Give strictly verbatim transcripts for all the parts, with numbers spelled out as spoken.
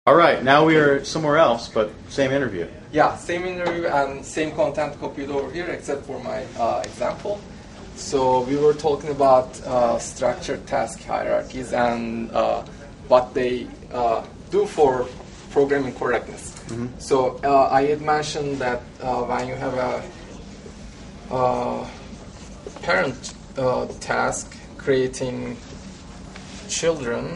All right, now we are somewhere else, but same interview. Yeah, same interview and same content copied over here, except for my uh, example. So we were talking about uh, structured task hierarchies and uh, what they uh, do for programming correctness. Mm-hmm. So uh, I had mentioned that uh, when you have a uh, parent uh, task creating children,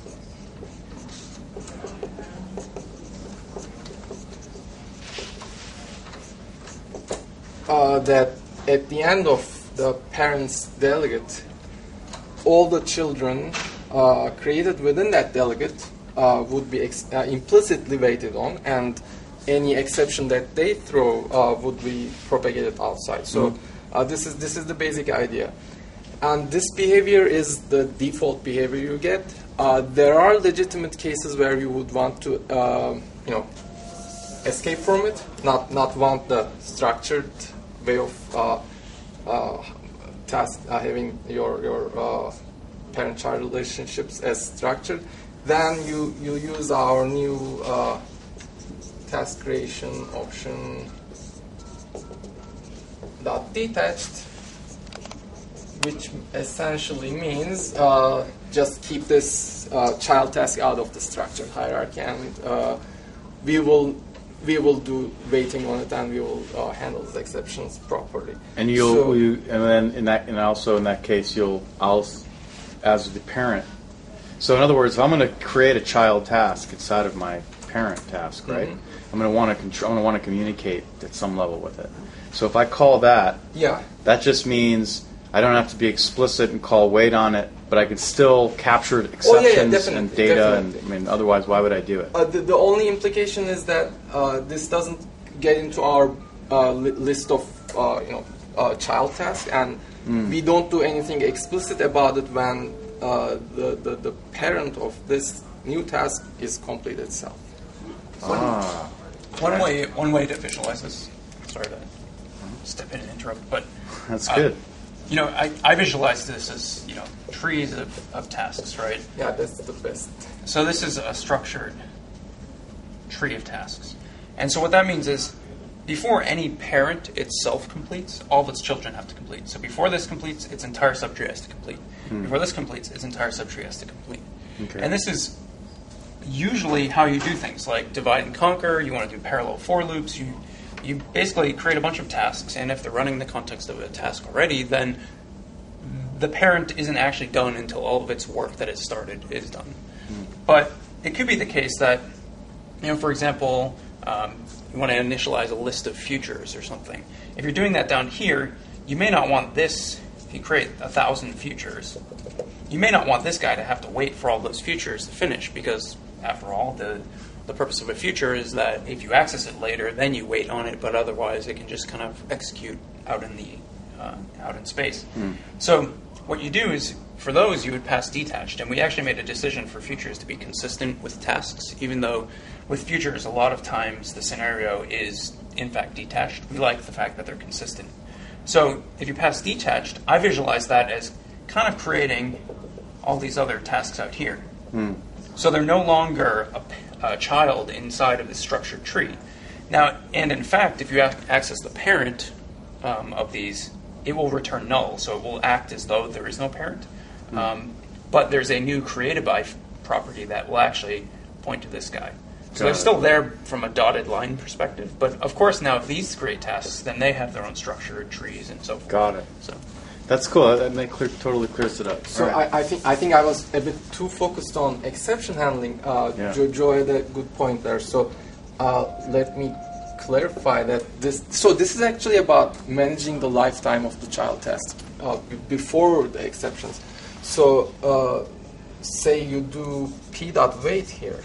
Uh, that at the end of the parent's delegate, all the children uh, created within that delegate uh, would be ex- uh, implicitly weighted on, and any exception that they throw uh, would be propagated outside. So uh, this is this is the basic idea, and this behavior is the default behavior you get. Uh, there are legitimate cases where you would want to, uh, you know, escape from it, not not want the structured way of uh, uh, task uh, having your your uh, parent-child relationships as structured. Then you you use our new uh, task creation option dot detached, which essentially means uh, just keep this uh, child task out of the structured hierarchy, and uh, we will. We will do waiting on it, and we will uh, handle the exceptions properly. And you'll, so, you, and then in that, and also in that case, you'll, I'll, as the parent. So in other words, if I'm going to create a child task inside of my parent task, right? Mm-hmm. I'm going to want to control. I'm going to want to communicate at some level with it. So if I call that, yeah, that just means I don't have to be explicit and call wait on it, but I can still capture exceptions oh, yeah, yeah, and data. Definitely. And I mean, otherwise, why would I do it? Uh, the, the only implication is that uh, this doesn't get into our uh, li- list of uh, you know uh, child tasks, and mm. we don't do anything explicit about it when uh, the, the the parent of this new task is complete itself. Ah. One okay. way one way to visualize this. Sorry to step in and interrupt, but that's uh, good. You know, I, I visualize this as, you know, trees of, of tasks, right? Yeah, that's the best. So this is a structured tree of tasks. And so what that means is, before any parent itself completes, all of its children have to complete. So before this completes, its entire subtree has to complete. Hmm. Before this completes, its entire subtree has to complete. Okay. And this is usually how you do things, like divide and conquer. You want to do parallel for loops. You You basically create a bunch of tasks, and if they're running in the context of a task already, then the parent isn't actually done until all of its work that is started is done. Mm. But it could be the case that, you know, for example, um, you want to initialize a list of futures or something. If you're doing that down here, you may not want this, if you create a thousand futures, you may not want this guy to have to wait for all those futures to finish, because, after all, the The purpose of a future is that if you access it later, then you wait on it, but otherwise it can just kind of execute out in the uh, out in space. Mm. So what you do is, for those, you would pass detached, and we actually made a decision for futures to be consistent with tasks, even though with futures a lot of times the scenario is in fact detached. We like the fact that they're consistent. So if you pass detached, I visualize that as kind of creating all these other tasks out here. Mm. So they're no longer a a child inside of this structured tree. Now, and in fact, if you ac- access the parent um, of these, it will return null, so it will act as though there is no parent. Mm. Um, but there's a new created by f- property that will actually point to this guy. So Got they're it. still there from a dotted line perspective, but of course now if these create tasks, then they have their own structured trees and so forth. Got it. So. That's cool. That make clear, totally clears it up. So right. I, I think I think I was a bit too focused on exception handling. Uh, yeah. Joe, Joe had a good point there. So uh, let me clarify that this. So this is actually about managing the lifetime of the child task uh, b- before the exceptions. So uh, say you do p dot wait here.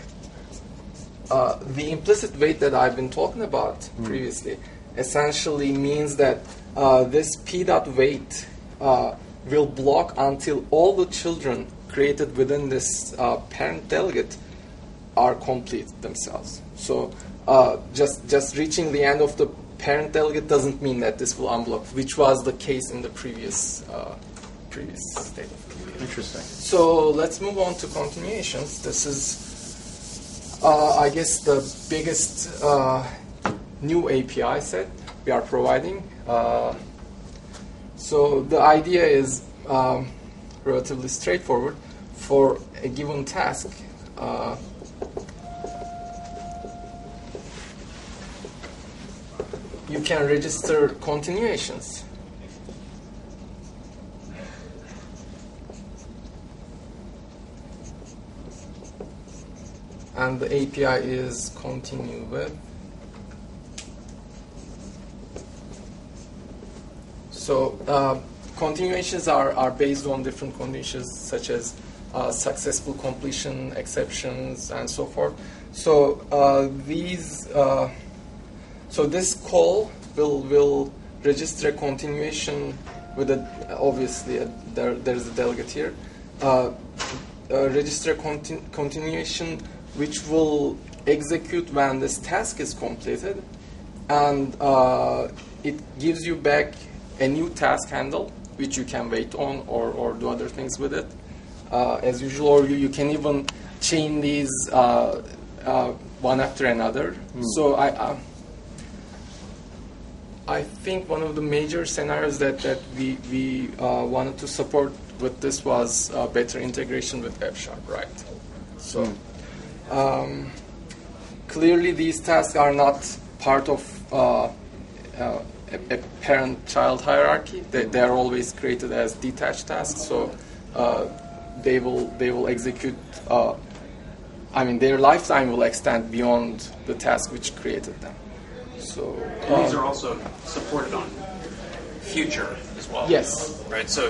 Uh, the implicit wait that I've been talking about mm. previously essentially means that uh, this p dot wait Uh, will block until all the children created within this uh, parent delegate are complete themselves. So uh, just just reaching the end of the parent delegate doesn't mean that this will unblock, which was the case in the previous uh, previous state of computing. Interesting. So let's move on to continuations. This is uh, I guess the biggest uh, new A P I set we are providing. Uh, so the idea is um, relatively straightforward. For a given task, uh, you can register continuations. And the A P I is continue with. So uh, continuations are, are based on different conditions such as uh, successful completion, exceptions, and so forth. So uh, these, uh, so this call will will register a continuation with a, obviously a, there there is a delegate here. Uh, uh, register a continu continuation which will execute when this task is completed, and uh, it gives you back a new task handle which you can wait on or, or do other things with it uh, as usual, or you, you can even chain these uh, uh, one after another. Mm. So I uh, I think one of the major scenarios that, that we, we uh, wanted to support with this was uh, better integration with F Sharp, right? So mm. Um, clearly, these tasks are not part of uh, uh, a, a parent-child hierarchy. They, they are always created as detached tasks, so uh, they will they will execute. Uh, I mean, their lifetime will extend beyond the task which created them. So and um, these are also supported on Future as well. Yes. Right. So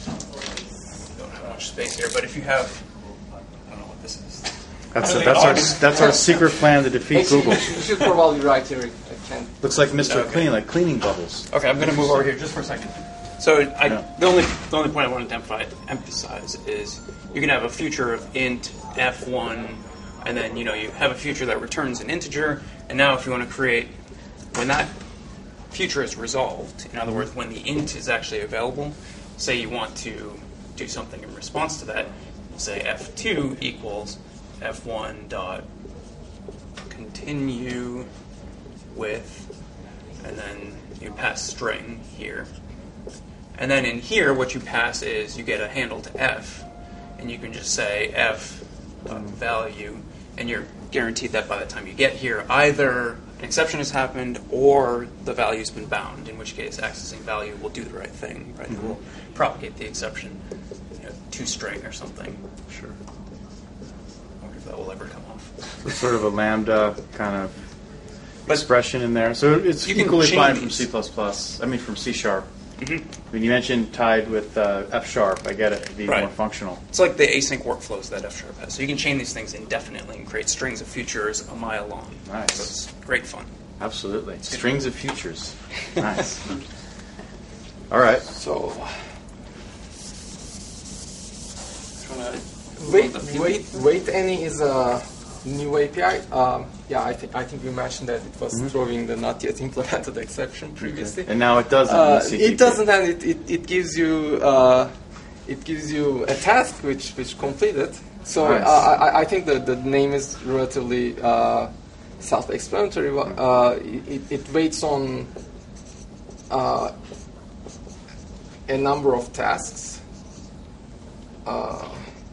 we don't have much space here, but if you have, I don't know what this is. That's, a, that's our that's our secret plan to defeat Actually, Google. You should probably write here. I can't. Looks like Mister Okay. Clean, like cleaning bubbles. Okay, I'm going to move over here just for a second. So I, Yeah. the only the only point I wanted to emphasize, emphasize is you can have a future of int f one, and then you know you have a future that returns an integer, and now if you want to create when that future is resolved, in other words, when the int is actually available, say you want to do something in response to that, say f two equals f one dot continue with, and then you pass string here. And then in here, what you pass is you get a handle to f, and you can just say f dot value, and you're guaranteed that by the time you get here, either an exception has happened or the value's been bound, in which case accessing value will do the right thing, right? Mm-hmm. It will propagate the exception you know, to string or something. Sure. I wonder if that will ever come off. So sort of a lambda kind of But expression in there. So it's you can equally chain fine from these. C plus plus. I mean, from C sharp. Mm-hmm. When you mentioned tied with uh, F sharp, I get it to be Right. more functional. It's like the async workflows that F Sharp has. So you can chain these things indefinitely and create strings of futures a mile long. Nice. So it's great fun. Absolutely. Strings of futures. Nice. All right. So Wanna wait, build the- wait, wait. Any is a new A P I. Um, yeah, I think I think we mentioned that it was throwing the not yet implemented exception previously. And now it doesn't. Uh, in C T P. it doesn't, and it, it, it gives you uh, it gives you a task which which completed. So Nice. uh, I, I think the the name is relatively uh, self-explanatory. Uh, it, it waits on uh, a number of tasks. Uh,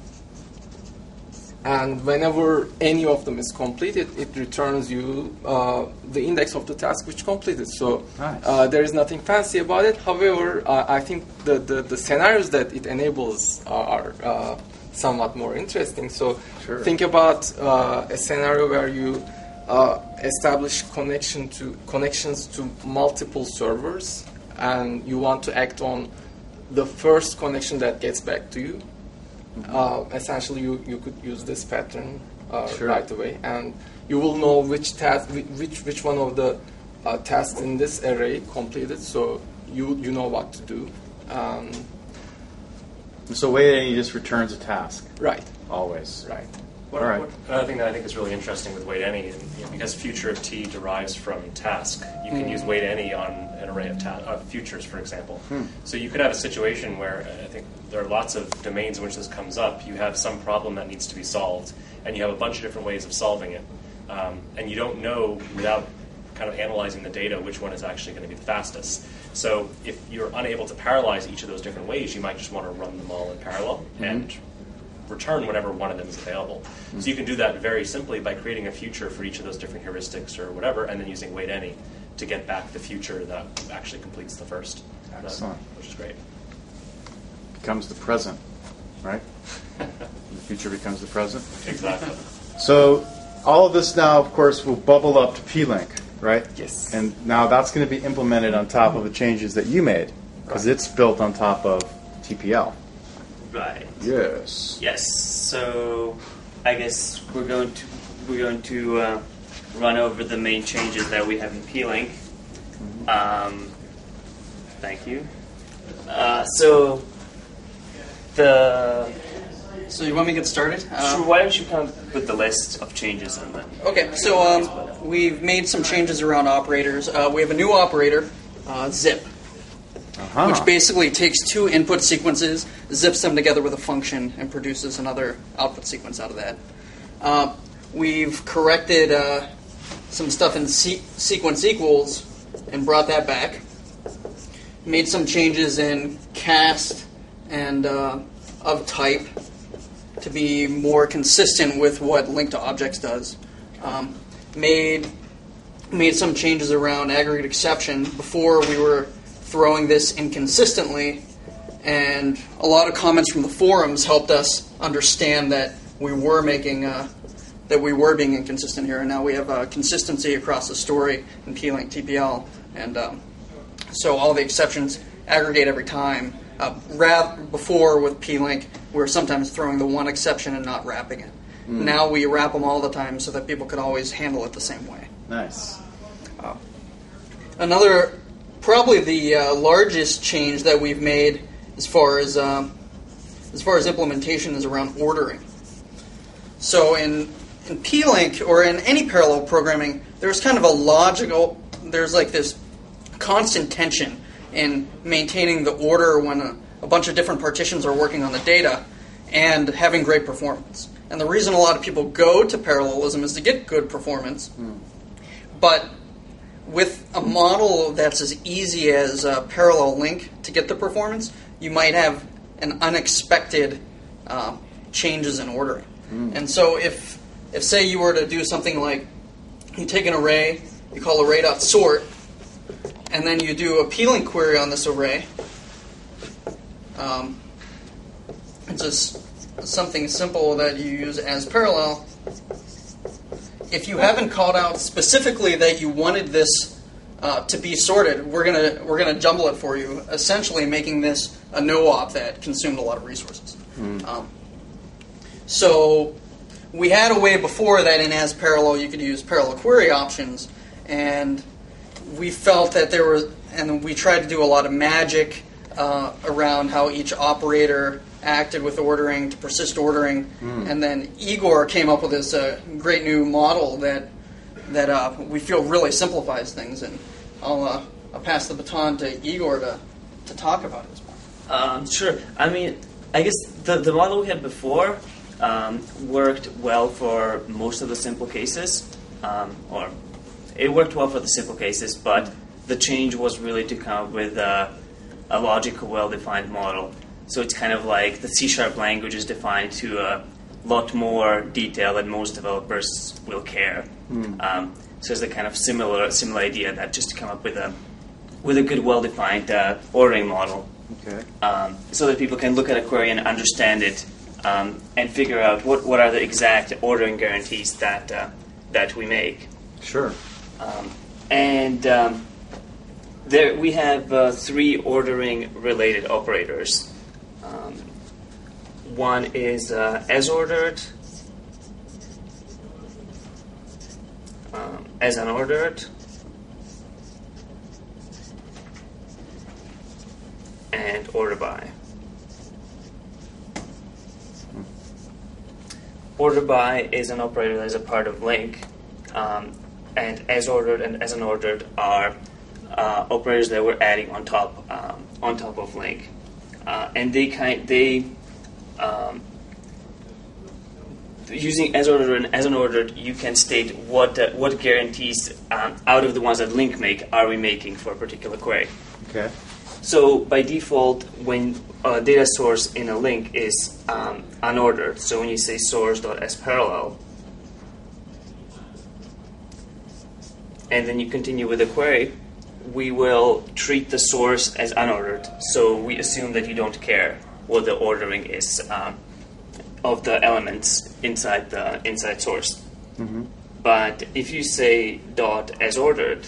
And whenever any of them is completed, it returns you uh, the index of the task which completed. So Nice. uh, there is nothing fancy about it. However, uh, I think the, the, the scenarios that it enables are uh, somewhat more interesting. So Sure. think about uh, a scenario where you uh, establish connection to connections to multiple servers, and you want to act on the first connection that gets back to you. Uh, essentially, you, you could use this pattern uh, Sure. right away, and you will know which task, which which one of the uh, tasks in this array completed. So you you know what to do. Um, So wait, and he just returns a task right, always. right. What, All right. what, another thing that I think is really interesting with wait any, and, you know, because future of t derives from task, you can use wait any on an array of, ta- of futures, for example. So you could have a situation where uh, I think there are lots of domains in which this comes up. You have some problem that needs to be solved, and you have a bunch of different ways of solving it. um, and you don't know without kind of analyzing the data which one is actually going to be the fastest. So if you're unable to parallelize each of those different ways, you might just want to run them all in parallel mm-hmm. and return whenever one of them is available. Mm-hmm. So you can do that very simply by creating a future for each of those different heuristics or whatever, and then using wait any to get back the future that actually completes the first. Excellent. That, which is great. Becomes the present, right? The future becomes the present. Exactly. So all of this now, of course, will bubble up to P-Link, right? Yes. And now that's going to be implemented on top of the changes that you made, because right. it's built on top of T P L. Right. Yes. Yes. So I guess we're going to we're going to uh, run over the main changes that we have in P-Link. Mm-hmm. Um, thank you. Uh, so the. So you want me to get started? Uh, sure. Why don't you come with the list of changes and then? Okay. So um, we've made some changes around operators. Uh, we have a new operator, uh, zip, uh-huh. which basically takes two input sequences, zips them together with a function, and produces another output sequence out of that. Uh, we've corrected uh, some stuff in se- sequence equals and brought that back. Made some changes in cast and uh, of type to be more consistent with what link to objects does. Um, made made some changes around aggregate exception. Before we were throwing this inconsistently, and a lot of comments from the forums helped us understand that we were making uh, that we were being inconsistent here, and now we have uh, consistency across the story in P-Link T P L, and um, so all the exceptions aggregate every time. Uh, wrap, before with P-Link, we were sometimes throwing the one exception and not wrapping it. Mm. Now we wrap them all the time so that people could always handle it the same way. Nice. Uh, another, probably the uh, largest change that we've made as far as um, as far as implementation is around ordering. So in in P-Link or in any parallel programming, there's kind of a logical, there's like this constant tension in maintaining the order when a, a bunch of different partitions are working on the data and having great performance. And the reason a lot of people go to parallelism is to get good performance. Mm. But with a model that's as easy as a parallel link to get the performance, you might have an unexpected uh, changes in ordering. Mm. And so if, if, say, you were to do something like you take an array, you call array.sort, and then you do a P-Link query on this array. Um, it's just something simple that you use as parallel. If you haven't called out specifically that you wanted this uh, to be sorted, we're gonna we're gonna jumble it for you, essentially making this a no-op that consumed a lot of resources. Mm. Um, so we had a way before that in as parallel you could use parallel query options, and we felt that there were, and we tried to do a lot of magic uh, around how each operator acted with ordering to persist ordering, mm. and then Igor came up with this uh, great new model that that uh, we feel really simplifies things, and I'll, uh, I'll pass the baton to Igor to, to talk about it. Um, sure. I mean, I guess the, the model we had before um, worked well for most of the simple cases, um, or it worked well for the simple cases, but the change was really to come up with a, a logical, well-defined model. So it's kind of like the C-sharp language is defined to a lot more detail than most developers will care. Mm. Um, so it's a kind of similar similar idea that just to come up with a with a good, well-defined uh, ordering model, okay. um, so that people can look at a query and understand it um, and figure out what, what are the exact ordering guarantees that uh, that we make. Sure. Um, and um, there we have uh, three ordering-related operators. Um, one is uh, as ordered, um, as unordered, and order by. Order by is an operator that is a part of link. Um, And as ordered and as unordered are uh, operators that we're adding on top um, on top of link, uh, and they kind they um, using as ordered and as unordered, you can state what uh, what guarantees um, out of the ones that LINQ make are we making for a particular query. Okay. So by default, when a data source in a LINQ is um, unordered, so when you say source.sParallel, and then you continue with the query, we will treat the source as unordered. So we assume that you don't care what the ordering is um, of the elements inside the inside source. Mm-hmm. But if you say dot as ordered,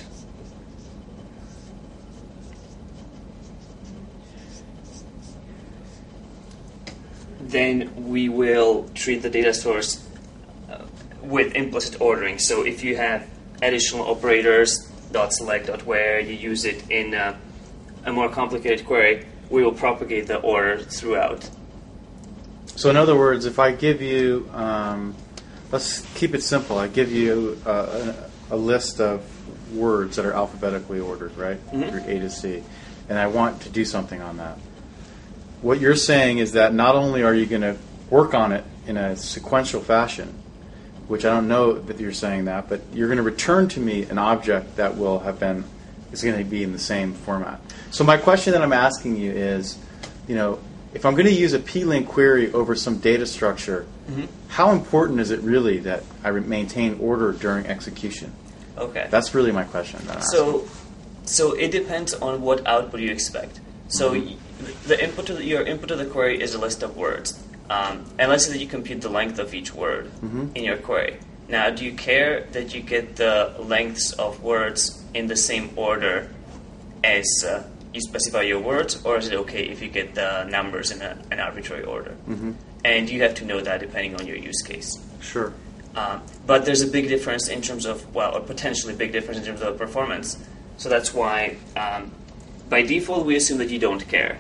then we will treat the data source uh, with implicit ordering. So if you have additional operators, dot select, dot where, you use it in uh, a more complicated query, we will propagate the order throughout. So in other words, if I give you, um, let's keep it simple. I give you uh, a, a list of words that are alphabetically ordered, right, mm-hmm. through A to C, and I want to do something on that. What you're saying is that not only are you going to work on it in a sequential fashion, which I don't know that you're saying that, but you're going to return to me an object that will have been, is going to be in the same format. So my question that I'm asking you is, you know, if I'm going to use a P-Link query over some data structure, mm-hmm. how important is it really that I maintain order during execution? Okay. That's really my question. That I'm so, asking. so it depends on what output you expect. So mm-hmm. y- the input to the, your input to the query is a list of words. Um, and let's say that you compute the length of each word mm-hmm. in your query. Now, do you care that you get the lengths of words in the same order as uh, you specify your words, or is it okay if you get the numbers in a, an arbitrary order? Mm-hmm. And you have to know that depending on your use case. Sure. Um, but there's a big difference in terms of, well, or potentially big difference in terms of performance. So that's why, um, by default, we assume that you don't care.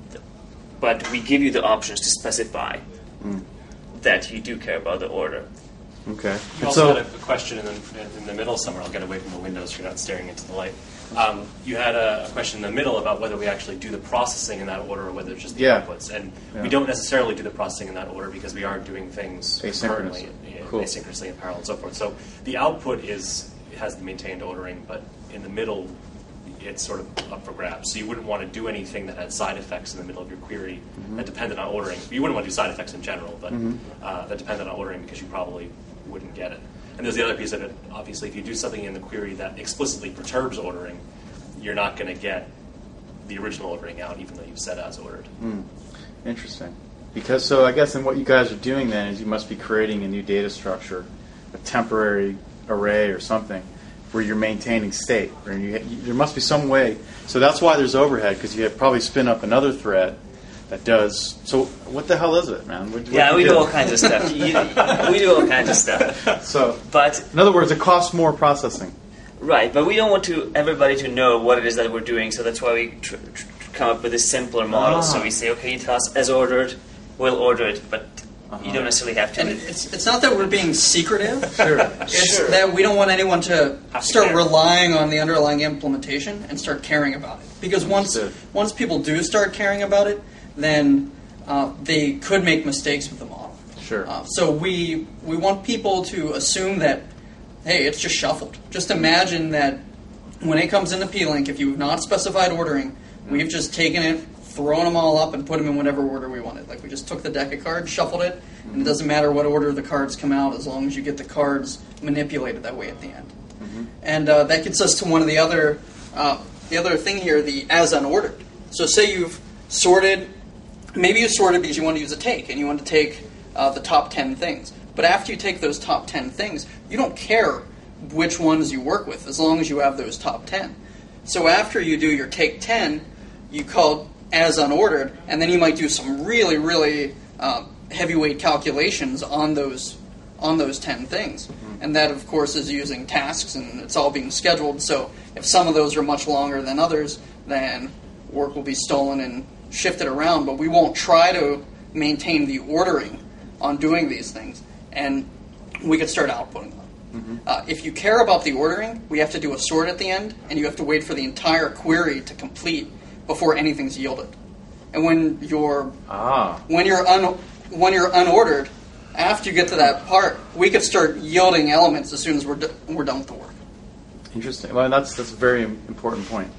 But we give you the options to specify mm. that you do care about the order. Okay. You also so, had a question in the, in the middle somewhere. I'll get away from the window so you're not staring into the light. Um, you had a, a question in the middle about whether we actually do the processing in that order or whether it's just the yeah. outputs. And yeah. we don't necessarily do the processing in that order because we are doing things currently cool. asynchronously in parallel and so forth. So the output is has the maintained ordering, but in the middle it's sort of up for grabs. So you wouldn't want to do anything that had side effects in the middle of your query mm-hmm. that depended on ordering. You wouldn't want to do side effects in general, but mm-hmm. uh, that depended on ordering because you probably wouldn't get it. And there's the other piece of it. Obviously, if you do something in the query that explicitly perturbs ordering, you're not going to get the original ordering out, even though you've said as ordered. Mm. Interesting. Because so I guess then what you guys are doing then is you must be creating a new data structure, a temporary array or something, where you're maintaining state. Or you, you, there must be some way. So that's why there's overhead, because you have probably spin up another thread that does. So what the hell is it, man? What, yeah, what we do? do all kinds of stuff. You, we do all kinds of stuff. So, but in other words, it costs more processing. Right, but we don't want to everybody to know what it is that we're doing, so that's why we tr- tr- come up with a simpler model. Ah. So we say, okay, you tell us as ordered, we'll order it, but uh-huh. you don't necessarily have to. And it's it's not that we're being secretive. Sure. It's sure. that we don't want anyone to have start to relying on the underlying implementation and start caring about it. Because once Understood. once people do start caring about it, then uh, they could make mistakes with the model. Sure. Uh, so we we want people to assume that, hey, it's just shuffled. Just imagine that when it comes into P-Link, if you've not specified ordering, we've just taken it, thrown them all up, and put them in whatever order we wanted. Like we just took the deck of cards, shuffled it, mm-hmm. and it doesn't matter what order the cards come out as long as you get the cards manipulated that way at the end. Mm-hmm. And uh, that gets us to one of the other, uh, the other thing here, the as unordered. So say you've sorted, maybe you sorted because you want to use a take, and you want to take uh, the top ten things. But after you take those top ten things, you don't care which ones you work with, as long as you have those top ten. So after you do your take ten, you call as unordered, and then you might do some really, really uh, heavyweight calculations on those on those ten things. Mm-hmm. And that, of course, is using tasks, and it's all being scheduled. So if some of those are much longer than others, then work will be stolen and shifted around. But we won't try to maintain the ordering on doing these things, and we could start outputting them. Mm-hmm. Uh, if you care about the ordering, we have to do a sort at the end, and you have to wait for the entire query to complete before anything's yielded. And when you're ah. when you're un, when you're unordered, after you get to that part, we could start yielding elements as soon as we're do- we're done with the work. Interesting. Well, that's that's a very important point.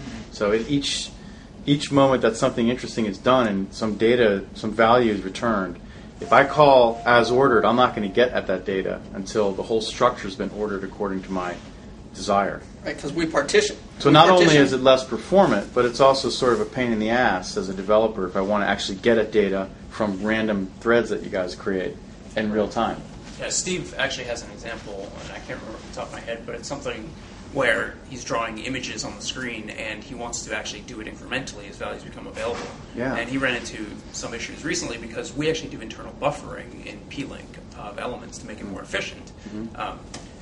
So at each each moment that something interesting is done and some data, some value is returned, if I call as ordered, I'm not going to get at that data until the whole structure has been ordered according to my desire. Right, because we partition. So we not partition. only is it less performant, but it's also sort of a pain in the ass as a developer if I want to actually get at data from random threads that you guys create in real time. Yeah, Steve actually has an example, and I can't remember off the top of my head, but it's something where he's drawing images on the screen and he wants to actually do it incrementally as values become available. Yeah. And he ran into some issues recently because we actually do internal buffering in P-Link of elements to make it more efficient. Mm-hmm. Um,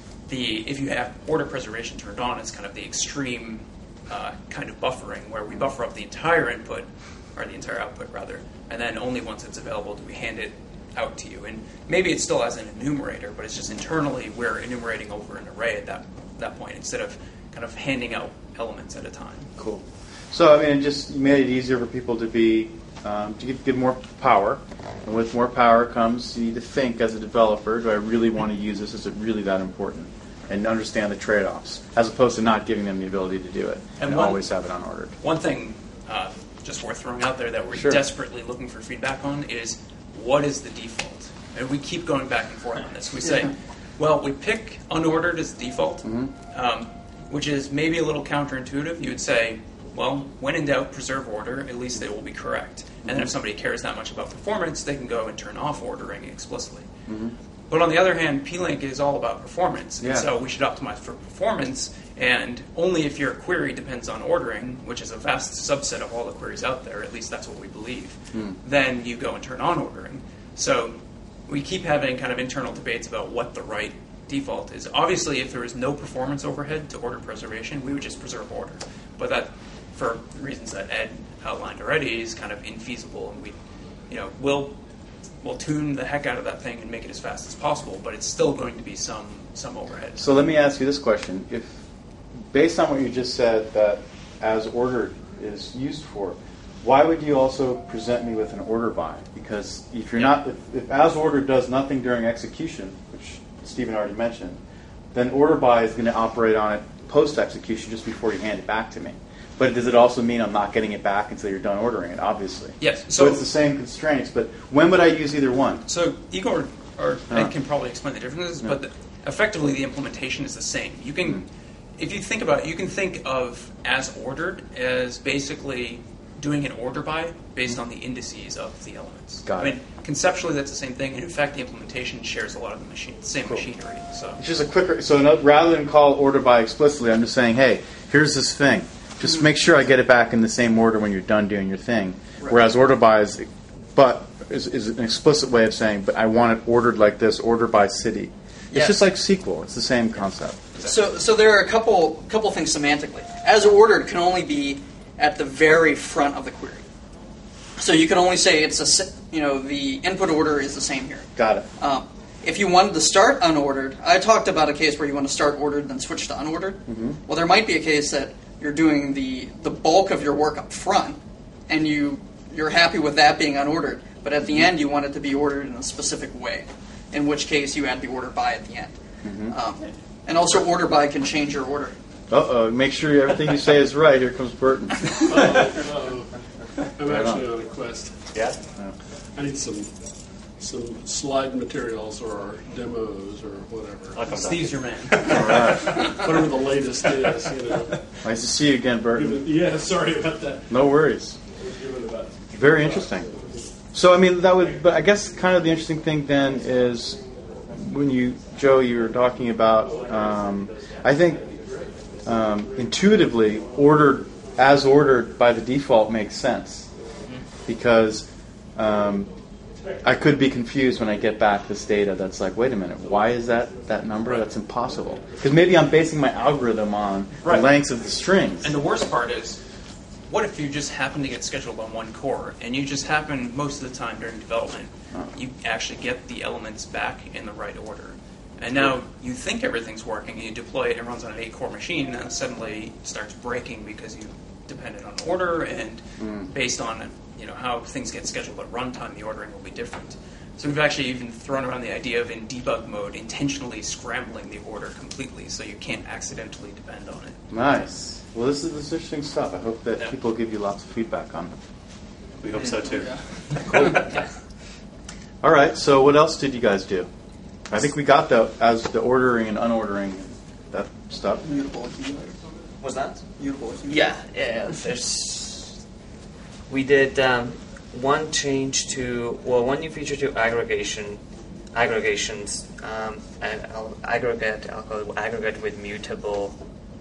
the if you have order preservation turned on, it's kind of the extreme uh, kind of buffering where we buffer up the entire input, or the entire output rather, and then only once it's available do we hand it out to you. And maybe it still has an enumerator, but it's just internally we're enumerating over an array at that that point instead of kind of handing out elements at a time. Cool. So I mean, it just made it easier for people to be um, to give, give more power, and with more power comes you need to think as a developer: do I really want to use this? Is it really that important? And understand the trade-offs, as opposed to not giving them the ability to do it and, And one- always have it unordered. One thing uh, just worth throwing out there that we're Sure. desperately looking for feedback on is what is the default? And we keep going back and forth on this. We say, well, we pick unordered as the default, Mm-hmm. um, which is maybe a little counterintuitive. You would say, well, when in doubt, preserve order, at least they will be correct. And then if somebody cares that much about performance, they can go and turn off ordering explicitly. Mm-hmm. But on the other hand, P-Link is all about performance. Yeah. And so we should optimize for performance, and only if your query depends on ordering, which is a vast subset of all the queries out there, at least that's what we believe, Mm. then you go and turn on ordering. So we keep having kind of internal debates about what the right default is. Obviously, if there is no performance overhead to order preservation, we would just preserve order. But that, for reasons that Ed outlined already, is kind of infeasible, and we, you know, will We'll tune the heck out of that thing and make it as fast as possible, but it's still going to be some some overhead. So let me ask you this question: if, based on what you just said, that as ordered is used for, why would you also present me with an order by? Because if you're not, if, if as ordered does nothing during execution, which Stephen already mentioned, then order by is going to operate on it post execution, just before you hand it back to me. But does it also mean I'm not getting it back until you're done ordering it? Obviously. Yes. So, So, it's the same constraints. But when would I use either one? so Igor or Uh. Ed can probably explain the differences, Yeah. but the, effectively the implementation is the same. You can, Mm. if you think about it, you can think of as ordered as basically doing an order by based on the indices of the elements. Got I it. mean, conceptually that's the same thing, and in fact the implementation shares a lot of the machine, same Cool. machinery. So. It's just a quicker. So no, rather than call order by explicitly, I'm just saying, hey, here's this thing. Just make sure I get it back in the same order when you're done doing your thing. Right. Whereas order by is, but is, is an explicit way of saying, but I want it ordered like this, order by city. It's Yes. just like S Q L. It's the same concept. So, so there are a couple couple things semantically. As ordered can only be at the very front of the query. So you can only say it's a se- you know the input order is the same here. Got it. Um, if you wanted to start unordered, I talked about a case where you want to start ordered then switch to unordered. Mm-hmm. Well, there might be a case that you're doing the the bulk of your work up front, and you you're happy with that being unordered, but at the end you want it to be ordered in a specific way. In which case you add the order by at the end. Mm-hmm. Um, and also order by can change your order. Uh-oh. Make sure everything you say is right. Here comes Burton. Uh-oh. I'm Right actually on. on a quest. Yeah. I need some some slide materials or demos or whatever. I'll come back. Steve's your man. All right. Whatever the latest is, you know. Nice to see you again, Burton. Given- Yeah, sorry about that. No worries. Given about Very interesting. So, I mean, that would, but I guess kind of the interesting thing then is when you, Joe, you were talking about, um, I think um, intuitively, ordered, as ordered by the default makes sense. Because um, I could be confused when I get back this data that's like, wait a minute, why is that that number? That's impossible. Because maybe I'm basing my algorithm on Right. the lengths of the strings. And the worst part is, what if you just happen to get scheduled on one core, and you just happen most of the time during development, Oh. you actually get the elements back in the right order. And now you think everything's working, and you deploy it, it runs on an eight-core machine, and suddenly it starts breaking because you depended on order, and Mm. based on you know how things get scheduled at runtime, the ordering will be different. So we've actually even thrown around the idea of in debug mode intentionally scrambling the order completely so you can't accidentally depend on it. Nice. Well, this is, this is interesting stuff. I hope that Yeah. people give you lots of feedback on it. We hope so too. Yeah. All right. So what else did you guys do? I think we got the as the ordering and unordering that stuff. Mutable accumulator. Was that? Mutable accumulator. Yeah, yeah. There's. We did um, one change to well, one new feature to aggregation, aggregations, um, and I'll aggregate. I'll call it aggregate with mutable,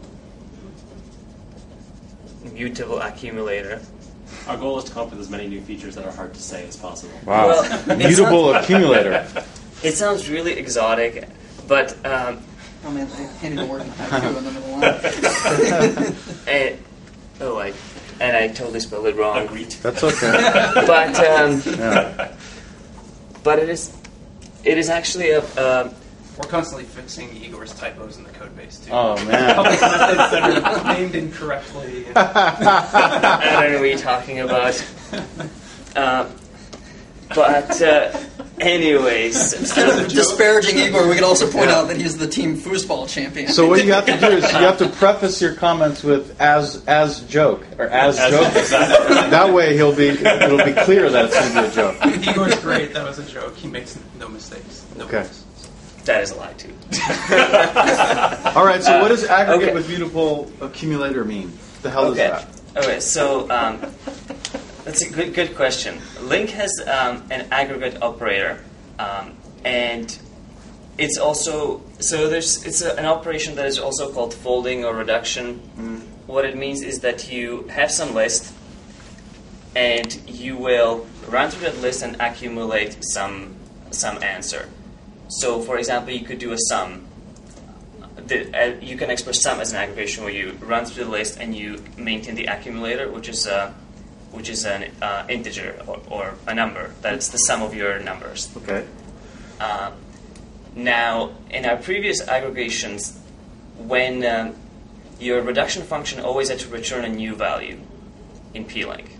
mutable accumulator. Our goal is to come up with as many new features that are hard to say as possible. Wow. Well, Mutable accumulator. It sounds really exotic, but um, Oh man, they handed a word in haiku in the middle line. and, oh, I and I totally spelled it wrong. Agreed. That's okay. But um, Yeah. but it is it is actually a. Um, We're constantly fixing Igor's typos in the code base too. Oh man. Public methods that are named incorrectly. I don't know what you're talking about. Uh, but uh, anyways, Instead of disparaging Igor, we could also point out that he's the team foosball champion. So what you have to do is you have to preface your comments with as as joke or as, As- joke. exactly. That way he'll be it'll be clear that it's going to be a joke. Igor's great. That was a joke. He makes no mistakes. No Okay. mistakes. that is a lie too. All right. So what does aggregate okay. with mutable accumulator mean? What the hell Okay. is that? Okay. So um, that's a good good question. Link has um, an aggregate operator, um, and it's also so there's it's a, an operation that is also called folding or reduction. Mm. What it means is that you have some list, and you will run through that list and accumulate some some answer. So, for example, you could do a sum. The, uh, you can express sum as an aggregation where you run through the list and you maintain the accumulator, which is a which is an uh, integer or, or a number. That's the sum of your numbers. Okay. Uh, now, in our previous aggregations, when um, your reduction function always had to return a new value in P-Link.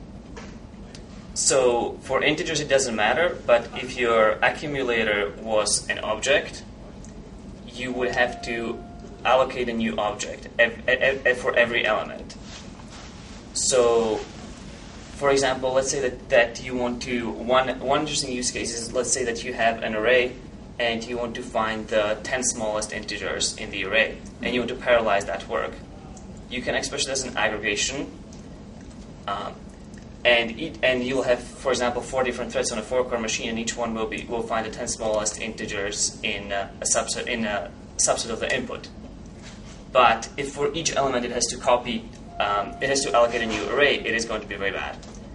So for integers, it doesn't matter, but if your accumulator was an object, you would have to allocate a new object ev- ev- ev- for every element. So, for example, let's say that, that you want to, one, one interesting use case is, let's say that you have an array and you want to find the ten smallest integers in the array, and you want to parallelize that work. You can express it as an aggregation, um, and eat, and you'll have, for example, four different threads on a four-core machine, and each one will be will find the ten smallest integers in uh, a subset in a subset of the input. But if for each element it has to copy, um, it has to allocate a new array, it is going to be very bad.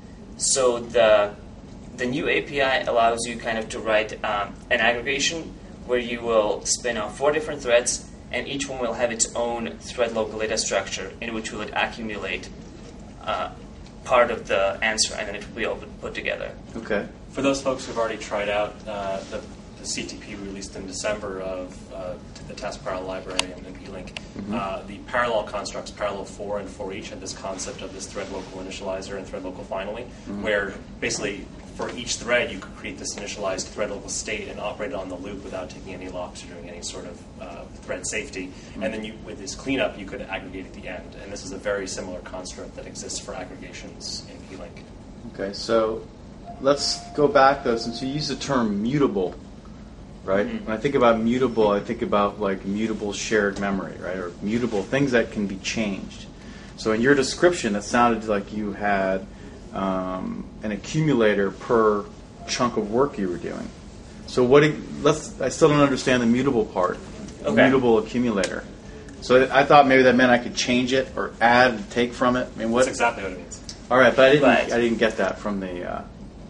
So the the new A P I allows you kind of to write um, an aggregation where you will spin off four different threads, and each one will have its own thread local data structure in which will it accumulate uh, part of the answer, and then it will be all put together. Okay. For those folks who've already tried out uh, the, the C T P released in December of uh, the task parallel library and, and P-Link, Mm-hmm. uh, the parallel constructs, parallel for and for each, had this concept of this thread local initializer and thread local finally, Mm-hmm. where basically for each thread you could create this initialized thread local state and operate it on the loop without taking any locks or doing any sort of uh, thread safety. Mm-hmm. And then you, with this cleanup, you could aggregate at the end. And this is a very similar construct that exists for aggregations in P-Link. Okay. So let's go back though, since you use the term mutable, right? Mhm. When I think about mutable, I think about like mutable shared memory, right? Or mutable things that can be changed. So in your description, it sounded like you had um, an accumulator per chunk of work you were doing. So what? do- Let's. I still don't understand the mutable part. The Okay. Mutable accumulator. So I thought maybe that meant I could change it or add and take from it. I mean, what? That's exactly what it means. All right, but I didn't. Right. I didn't get that from the. Uh,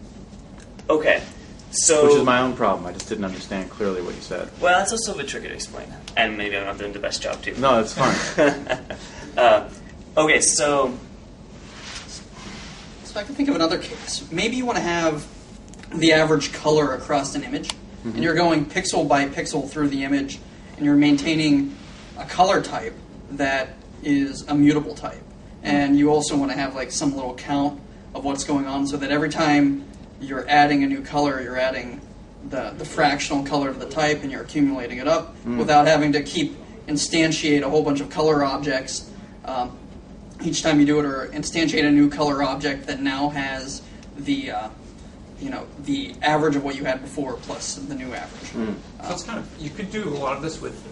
Okay, so which is my own problem. I just didn't understand clearly what you said. well, it's also a bit tricky to explain, and maybe I'm not doing the best job too. No, it's fine. Uh, Okay, so So I can think of another case. Maybe you want to have the average color across an image, and you're going pixel by pixel through the image, and you're maintaining a color type that is a mutable type. And you also want to have like some little count of what's going on, so that every time you're adding a new color, you're adding the, the fractional color of the type, and you're accumulating it up Mm. without having to keep instantiate a whole bunch of color objects um, each time you do it, or instantiate a new color object that now has the uh, you know the average of what you had before plus the new average. Mm. So it's kind of, you could do a lot of this with,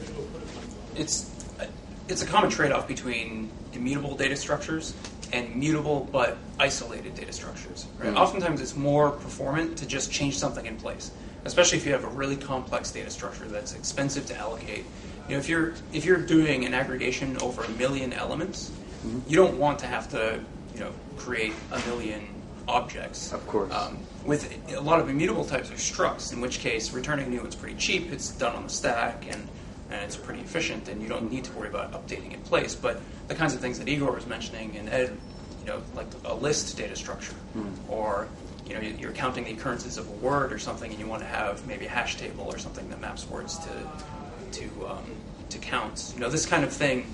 it's it's a common trade-off between immutable data structures and mutable but isolated data structures. Right? Mm. Oftentimes it's more performant to just change something in place, especially if you have a really complex data structure that's expensive to allocate. You know, if you're if you're doing an aggregation over a million elements, mm-hmm. you don't want to have to you know create a million objects. Of course. Um, with a lot of immutable types are structs, in which case returning a new one's pretty cheap. It's done on the stack, and, and it's pretty efficient, and you don't need to worry about updating in place. But the kinds of things that Igor was mentioning, and Ed, you know, like a list data structure, mm. or you know, you're counting the occurrences of a word or something, and you want to have maybe a hash table or something that maps words to to um, to counts. You know, this kind of thing.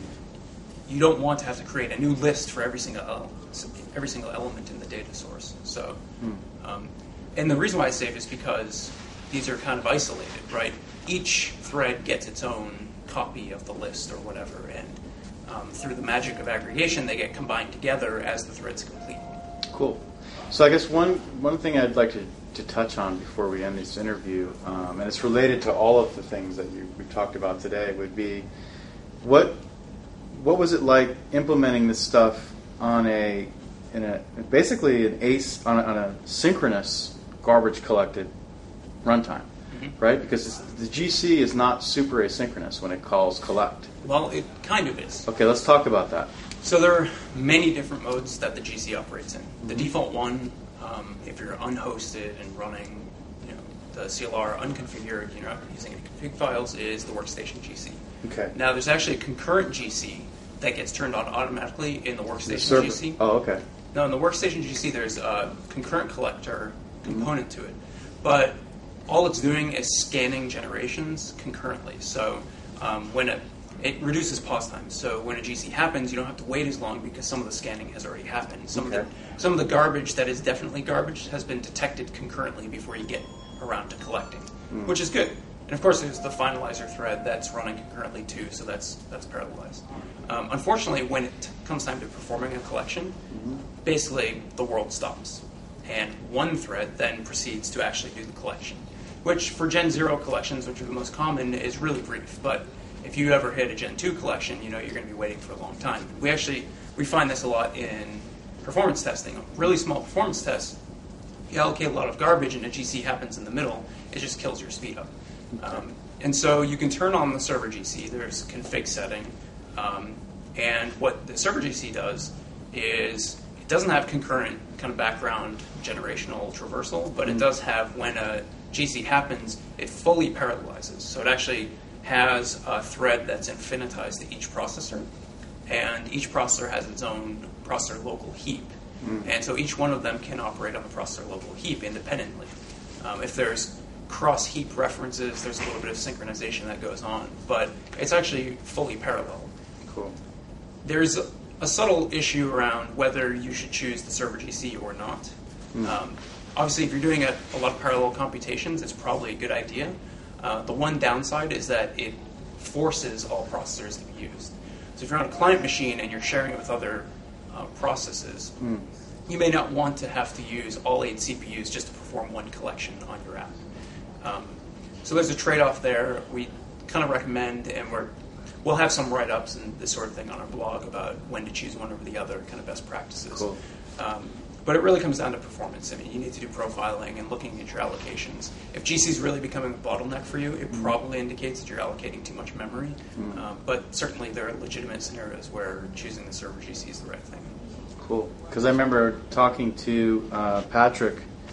You don't want to have to create a new list for every single el- every single element in the data source. So, mm. um, and the reason why it's safe is because these are kind of isolated, right? Each thread gets its own copy of the list or whatever, and um, through the magic of aggregation, they get combined together as the threads complete. Cool. So I guess one one thing I'd like to, to touch on before we end this interview, um, and it's related to all of the things that you we talked about today, would be what what was it like implementing this stuff on a in a basically an ace on a, on a synchronous garbage collected runtime, mm-hmm. right? Because it's, the G C is not super asynchronous when it calls collect. Well, it kind of is. Okay, let's talk about that. So there are many different modes that the G C operates in. The default one, um, if you're unhosted and running, you know, the C L R unconfigured, you're not using any config files, is the workstation G C. Okay. Now there's actually a concurrent G C that gets turned on automatically in the workstation the G C. Oh, okay. Now in the workstation G C, there's a concurrent collector component to it, but all it's doing is scanning generations concurrently. So um, when it It reduces pause time. So when a G C happens, you don't have to wait as long because some of the scanning has already happened. Some okay. of the some of the garbage that is definitely garbage has been detected concurrently before you get around to collecting, mm. which is good. And of course, there's the finalizer thread that's running concurrently too, so that's that's parallelized. Um, unfortunately, when it comes time to performing a collection, mm-hmm. basically the world stops, and one thread then proceeds to actually do the collection, which for Gen zero collections, which are the most common, is really brief, but if you ever hit a Gen two collection, you know you're going to be waiting for a long time. We actually we find this a lot in performance testing. Really small performance tests, you allocate a lot of garbage and a G C happens in the middle, it just kills your speed up. Um, and so you can turn on the server G C. There's config setting, um, and what the server G C does is it doesn't have concurrent kind of background generational traversal, but it does have, when a G C happens, it fully parallelizes. So it actually has a thread that's infinitized to each processor, and each processor has its own processor local heap. Mm. And so each one of them can operate on the processor local heap independently. Um, if there's cross-heap references, there's a little bit of synchronization that goes on, but it's actually fully parallel. Cool. There's a, a subtle issue around whether you should choose the server G C or not. Mm. Um, obviously, if you're doing a, a lot of parallel computations, it's probably a good idea. Uh, the one downside is that it forces all processors to be used. So if you're on a client machine and you're sharing it with other uh, processes, mm. you may not want to have to use all eight C P Us just to perform one collection on your app. Um, so there's a trade-off there. We kind of recommend, and we're, we'll have some write-ups and this sort of thing on our blog about when to choose one over the other, kind of best practices. Cool. Um, But it really comes down to performance. I mean, you need to do profiling and looking at your allocations. If G C is really becoming a bottleneck for you, it mm. probably indicates that you're allocating too much memory. Mm. Um, but certainly there are legitimate scenarios where choosing the server G C is the right thing. Cool. Because I remember talking to uh, Patrick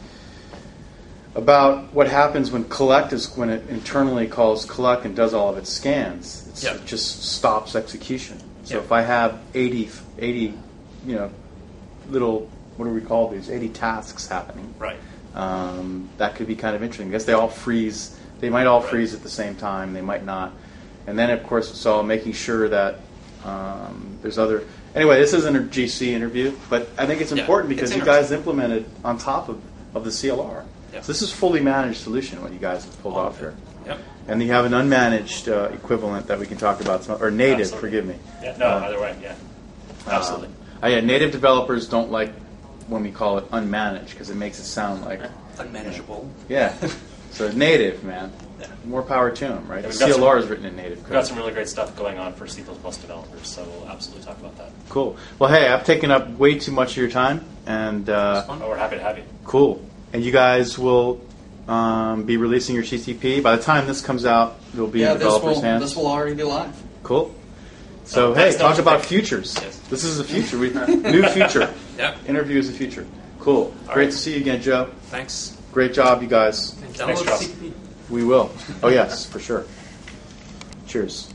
about what happens when collect is when it internally calls collect and does all of its scans. It's, yep. It just stops execution. So yep. if I have eighty, eighty, you know, little, what do we call these? eighty tasks happening. Right. Um, that could be kind of interesting. I guess they all freeze. They might all right. freeze at the same time. They might not. And then, of course, so making sure that um, there's other. Anyway, this isn't a G C interview, but I think it's important yeah, because it's you guys implemented on top of, of the C L R. Yep. So this is fully managed solution, what you guys have pulled All off of it. here. Yep. And you have an unmanaged uh, equivalent that we can talk about, or native, Absolutely. forgive me. Yeah, no, Uh, either way, yeah. Absolutely. Uh, yeah, native developers don't like when we call it unmanaged because it makes it sound like, Unmanageable. yeah. So native, man. Yeah. More power to them, right? Yeah, we've C got L R some- is written in native We've got code. some really great stuff going on for C plus plus developers, so we'll absolutely talk about that. Cool. Well, hey, I've taken up way too much of your time, and uh, Oh, we're happy to have you. cool. And you guys will um, be releasing your T C P. By the time this comes out, it'll be Yeah, in this developers' will hands. this will already be live. Cool. So, Oh, hey, thanks, talk Doctor about Vic. futures. Yes. This is the future. We, new future. Yep. Interview is the future. Cool. All Great right. to see you again, Joe. Thanks. Great job, you guys. Download Charles. C P P. We will. Oh, yes, for sure. Cheers.